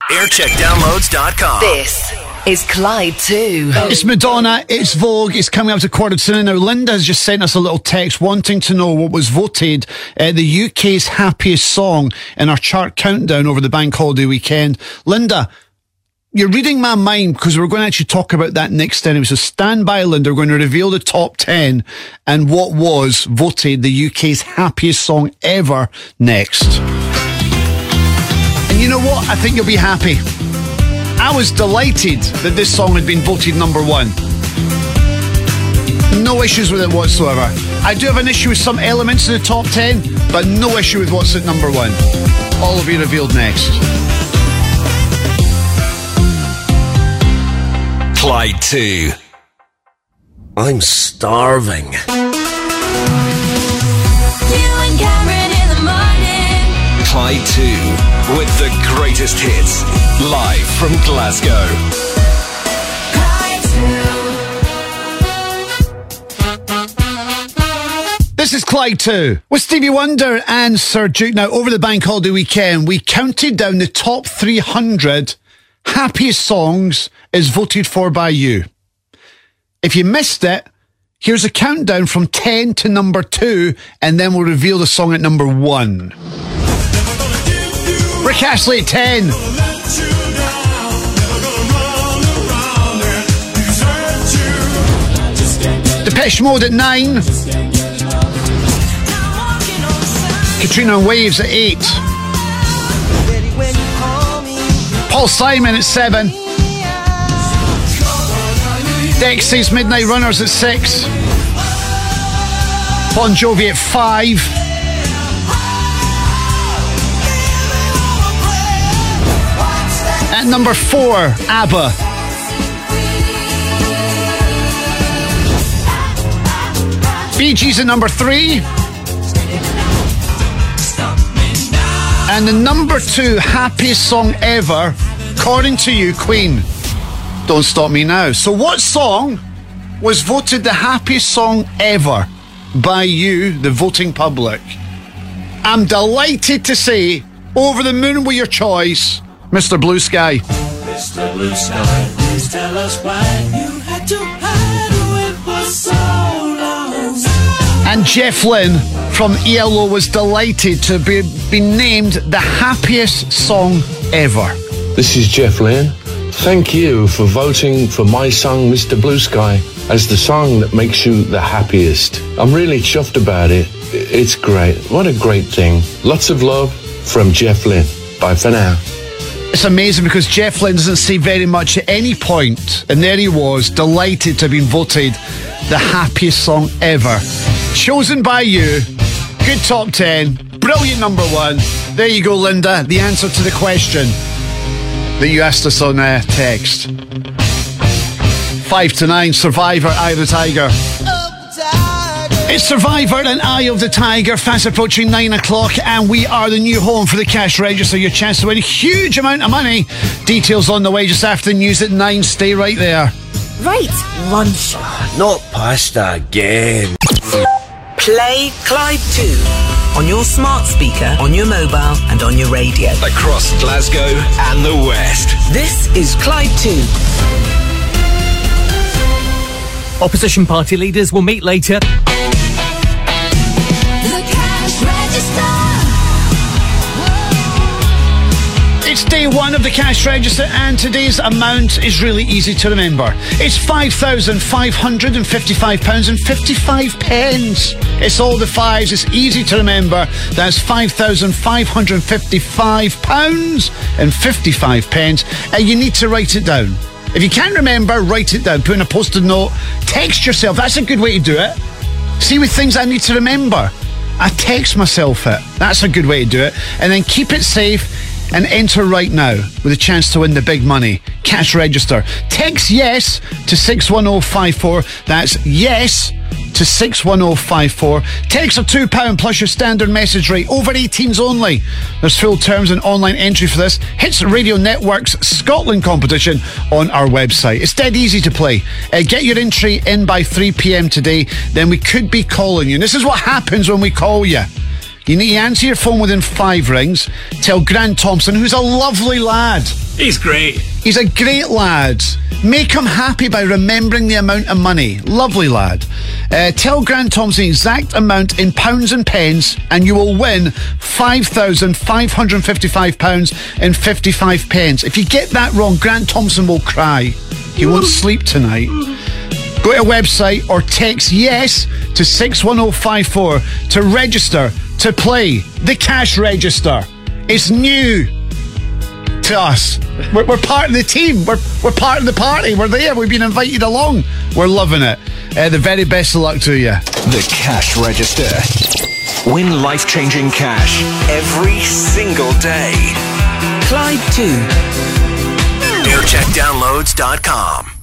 Aircheckdownloads.com. This is Clyde 2. It's Madonna, it's Vogue, it's coming up to 9:15. Now, Linda has just sent us a little text wanting to know what was voted the UK's happiest song in our chart countdown over the bank holiday weekend. Linda, you're reading my mind because we're going to actually talk about that next anyway. So stand by, Linda. We're going to reveal the top 10 and what was voted the UK's happiest song ever next. And you know what? I think you'll be happy. I was delighted that this song had been voted number one. No issues with it whatsoever. I do have an issue with some elements in the top 10, but no issue with what's at number one. All will be revealed next. Clyde 2. I'm starving. Clyde 2 with the greatest hits, live from Glasgow. This is Clyde 2 with Stevie Wonder and Sir Duke. Now, over the bank holiday weekend, we counted down the top 300 happiest songs as voted for by you. If you missed it, here's a countdown from 10 to number 2, and then we'll reveal the song at number 1. Rick Astley at 10. Depeche Mode at 9. Katrina and Waves at 8. Paul Simon at 7. Dexys Midnight Runners at 6. Bon Jovi at 5. At number 4, ABBA. Bee Gees at number 3. And the number 2 happiest song ever, according to you, Queen. Don't Stop Me Now. So what song was voted the happiest song ever by you, the voting public? I'm delighted to say, over the moon with your choice, Mr. Blue Sky. Mr. Blue Sky, please tell us why you had to hide away for so long. And Jeff Lynne from ELO was delighted to be named the happiest song ever. This is Jeff Lynne. Thank you for voting for my song, Mr. Blue Sky, as the song that makes you the happiest. I'm really chuffed about it. It's great. What a great thing. Lots of love from Jeff Lynne. Bye for now. It's amazing because Jeff Lynne doesn't say very much at any point, and there he was, delighted to have been voted the happiest song ever. Chosen by you. Good top 10. Brilliant number 1. There you go, Linda. The answer to the question that you asked us on text. 5 to 9, Survivor, Eye of the Tiger. It's Survivor and Eye of the Tiger, fast approaching 9 o'clock, and we are the new home for the cash register. Your chance to win a huge amount of money. Details on the way just after the news at 9. Stay right there. Right, lunch. Not pasta again. Play Clyde 2 on your smart speaker, on your mobile, and on your radio. Across Glasgow and the West. This is Clyde 2. Opposition party leaders will meet later. It's day 1 of the cash register, and today's amount is really easy to remember. It's £5,555.55. It's all the fives. It's easy to remember. That's £5,555.55. And you need to write it down. If you can't remember, write it down. Put in a post-it note. Text yourself. That's a good way to do it. See, with things I need to remember, I text myself it. That's a good way to do it. And then keep it safe and enter right now with a chance to win the big money. Cash register. Text yes to 61054. That's yes to 61054. Text are £2 plus your standard message rate. Over 18s only. There's full terms and online entry for this. Hits Radio Network's Scotland competition on our website. It's dead easy to play. Get your entry in by 3 p.m. today. Then we could be calling you. And this is what happens when we call you. You need to answer your phone within 5 rings. Tell Grant Thompson, who's a lovely lad. He's great. He's a great lad. Make him happy by remembering the amount of money. Lovely lad. Tell Grant Thompson the exact amount in pounds and pence, and you will win £5,555 and 55 pence. If you get that wrong, Grant Thompson will cry. He won't sleep tonight. Go to a website or text yes to 61054 to register to play the cash register. It's new to us. We're part of the team. We're part of the party. We're there. We've been invited along. We're loving it. The very best of luck to you. The Cash Register. Win life-changing cash every single day. Clyde 2. aircheckdownloads.com